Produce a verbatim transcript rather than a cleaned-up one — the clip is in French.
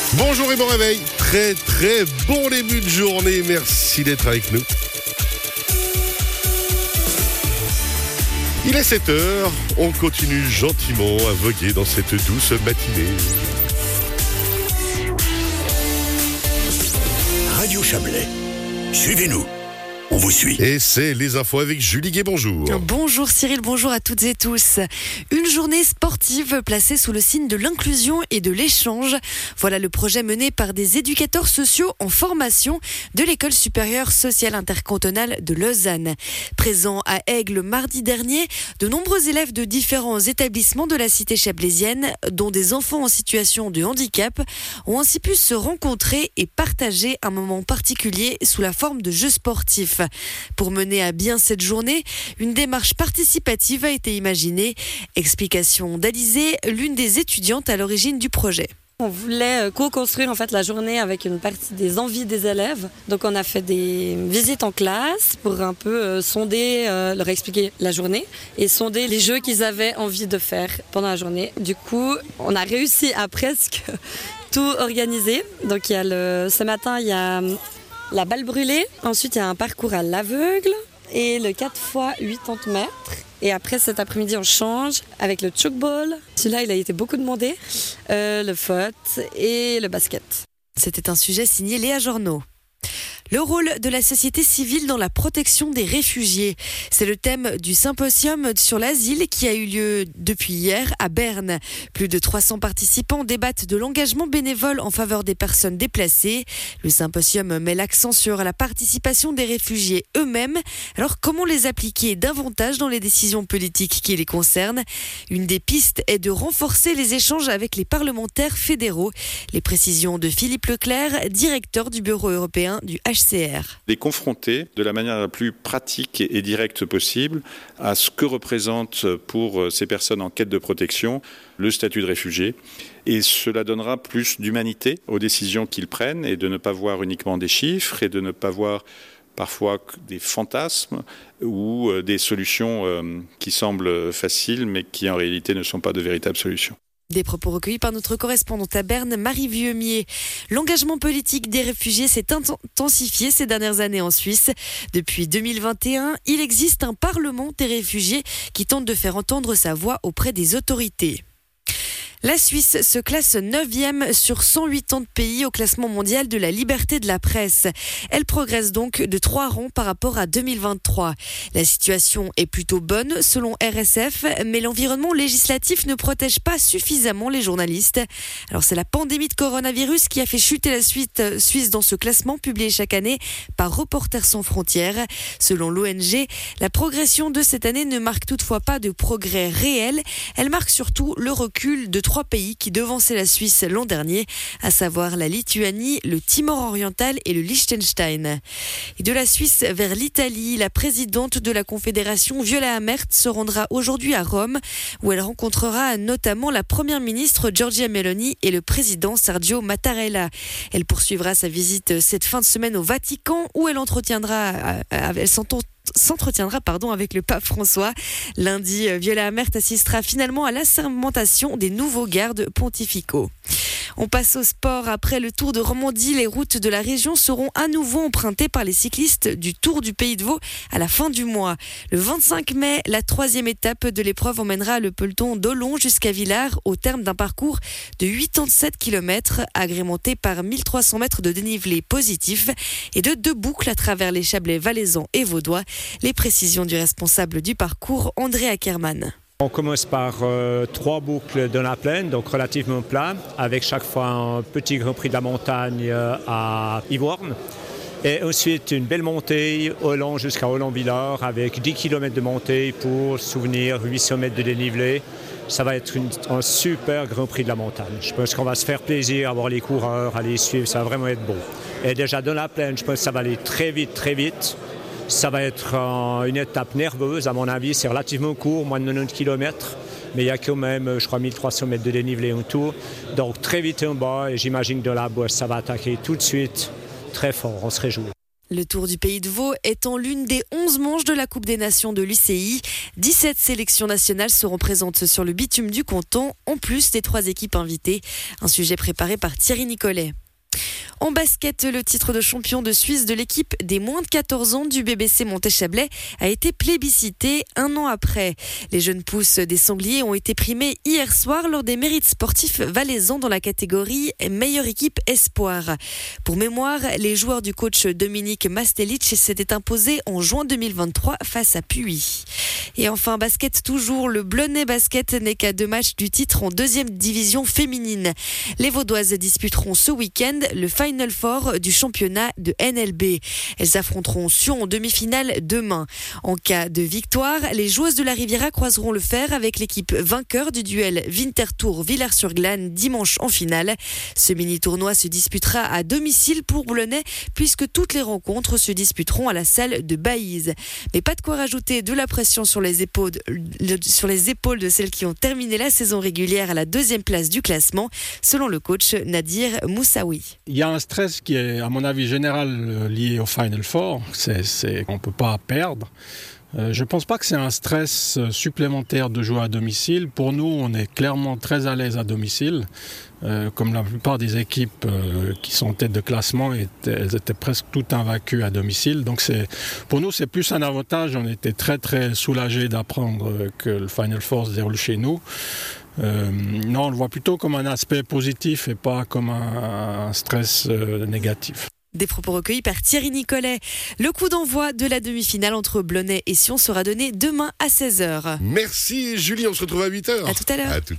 Bonjour et bon réveil, très très bon début de journée, merci d'être avec nous. Il est sept heures, on continue gentiment à voguer dans cette douce matinée. Radio Chablais, suivez-nous. On vous suit. Et c'est les infos avec Julie Gué, bonjour. Bonjour Cyril, bonjour à toutes et tous. Une journée sportive placée sous le signe de l'inclusion et de l'échange. Voilà le projet mené par des éducateurs sociaux en formation de l'École supérieure sociale intercantonale de Lausanne. Présent à Aigle mardi dernier, de nombreux élèves de différents établissements de la cité chablaisienne, dont des enfants en situation de handicap, ont ainsi pu se rencontrer et partager un moment particulier sous la forme de jeux sportifs. Pour mener à bien cette journée, une démarche participative a été imaginée. Explication d'Alizée, l'une des étudiantes à l'origine du projet. On voulait co-construire en fait la journée avec une partie des envies des élèves. Donc on a fait des visites en classe pour un peu euh, sonder, euh, leur expliquer la journée et sonder les jeux qu'ils avaient envie de faire pendant la journée. Du coup, on a réussi à presque tout organiser. Donc il y a le, ce matin, il y a la balle brûlée. Ensuite, il y a un parcours à l'aveugle et le quatre fois quatre-vingts mètres. Et après, cet après-midi, on change avec le chokball. Celui-là, il a été beaucoup demandé. Euh, le foot et le basket. C'était un sujet signé Léa Journeau. Le rôle de la société civile dans la protection des réfugiés. C'est le thème du symposium sur l'asile qui a eu lieu depuis hier à Berne. Plus de trois cents participants débattent de l'engagement bénévole en faveur des personnes déplacées. Le symposium met l'accent sur la participation des réfugiés eux-mêmes. Alors comment les appliquer davantage dans les décisions politiques qui les concernent ? Une des pistes est de renforcer les échanges avec les parlementaires fédéraux. Les précisions de Philippe Leclerc, directeur du bureau européen du H C R. Les confronter de la manière la plus pratique et directe possible à ce que représente pour ces personnes en quête de protection le statut de réfugié. Et cela donnera plus d'humanité aux décisions qu'ils prennent et de ne pas voir uniquement des chiffres et de ne pas voir parfois des fantasmes ou des solutions qui semblent faciles mais qui en réalité ne sont pas de véritables solutions. Des propos recueillis par notre correspondante à Berne, Marie Vieumier. L'engagement politique des réfugiés s'est intensifié ces dernières années en Suisse. Depuis deux mille vingt et un, il existe un Parlement des réfugiés qui tente de faire entendre sa voix auprès des autorités. La Suisse se classe neuvième sur cent quatre-vingts pays au classement mondial de la liberté de la presse. Elle progresse donc de trois rangs par rapport à deux mille vingt-trois. La situation est plutôt bonne selon R S F, mais l'environnement législatif ne protège pas suffisamment les journalistes. Alors c'est la pandémie de coronavirus qui a fait chuter la Suisse dans ce classement publié chaque année par Reporters sans frontières. Selon l'O N G, la progression de cette année ne marque toutefois pas de progrès réel. Elle marque surtout le recul de trois pays qui devançaient la Suisse l'an dernier, à savoir la Lituanie, le Timor oriental et le Liechtenstein. Et de la Suisse vers l'Italie, la présidente de la Confédération, Viola Amert, se rendra aujourd'hui à Rome, où elle rencontrera notamment la première ministre Giorgia Meloni et le président Sergio Mattarella. Elle poursuivra sa visite cette fin de semaine au Vatican, où elle entretiendra, elle s'entend s'entretiendra pardon, avec le pape François. Lundi, Viola Amert assistera finalement à l'assermentation des nouveaux gardes pontificaux. On passe au sport. Après le Tour de Romandie, les routes de la région seront à nouveau empruntées par les cyclistes du Tour du Pays de Vaud à la fin du mois. Le vingt-cinq mai, la troisième étape de l'épreuve emmènera le peloton d'Olon jusqu'à Villars au terme d'un parcours de quatre-vingt-sept kilomètres agrémenté par mille trois cents mètres de dénivelé positif et de deux boucles à travers les Chablais valaisans et vaudois. Les précisions du responsable du parcours, André Ackermann. On commence par euh, trois boucles dans la plaine, donc relativement plat, avec chaque fois un petit Grand Prix de la montagne euh, à Yvorne. Et ensuite une belle montée au long jusqu'à Hollande-Villars avec dix kilomètres de montée pour souvenir huit cents mètres de dénivelé. Ça va être une, un super Grand Prix de la montagne. Je pense qu'on va se faire plaisir à voir les coureurs, à les suivre, ça va vraiment être beau. Et déjà dans la plaine, je pense que ça va aller très vite, très vite. Ça va être euh, une étape nerveuse, à mon avis, c'est relativement court, moins de quatre-vingt-dix kilomètres. Mais il y a quand même, je crois, mille trois cents mètres de dénivelé en tout. Donc très vite en bas, et j'imagine que de la bosse, ça va attaquer tout de suite, très fort, on se réjouit. Le Tour du Pays de Vaud étant l'une des onze manches de la Coupe des Nations de l'U C I. dix-sept sélections nationales seront présentes sur le bitume du canton, en plus des trois équipes invitées. Un sujet préparé par Thierry Nicolet. En basket, le titre de champion de Suisse de l'équipe des moins de quatorze ans du B B C Montet-Chablais a été plébiscité un an après. Les jeunes pousses des Sangliers ont été primés hier soir lors des mérites sportifs valaisans dans la catégorie meilleure équipe espoir. Pour mémoire, les joueurs du coach Dominique Mastelic s'étaient imposés en juin deux mille vingt-trois face à Puy. Et enfin, basket toujours, le Blonay Basket n'est qu'à deux matchs du titre en deuxième division féminine. Les Vaudoises disputeront ce week-end le Final Four du championnat de N L B. Elles affronteront Sion en demi-finale demain. En cas de victoire, les joueuses de la Riviera croiseront le fer avec l'équipe vainqueur du duel Winterthur-Villars-sur-Glane dimanche en finale. Ce mini-tournoi se disputera à domicile pour Blonay puisque toutes les rencontres se disputeront à la salle de Baïse. Mais pas de quoi rajouter de la pression sur les épaules, sur les épaules de celles qui ont terminé la saison régulière à la deuxième place du classement, selon le coach Nadir Moussaoui. Il y a un stress qui est, à mon avis, général lié au Final Four. C'est, c'est, on ne peut pas perdre. Euh, je ne pense pas que c'est un stress supplémentaire de jouer à domicile. Pour nous, on est clairement très à l'aise à domicile. Euh, comme la plupart des équipes euh, qui sont en tête de classement, étaient, elles étaient presque toutes invaincues à domicile. Donc c'est, pour nous, c'est plus un avantage. On était très très soulagés d'apprendre que le Final Four se déroule chez nous. Euh, non, on le voit plutôt comme un aspect positif et pas comme un, un stress euh, négatif. Des propos recueillis par Thierry Nicolet. Le coup d'envoi de la demi-finale entre Blonay et Sion sera donné demain à seize heures. Merci Julie, on se retrouve à huit heures. À tout à l'heure. À tout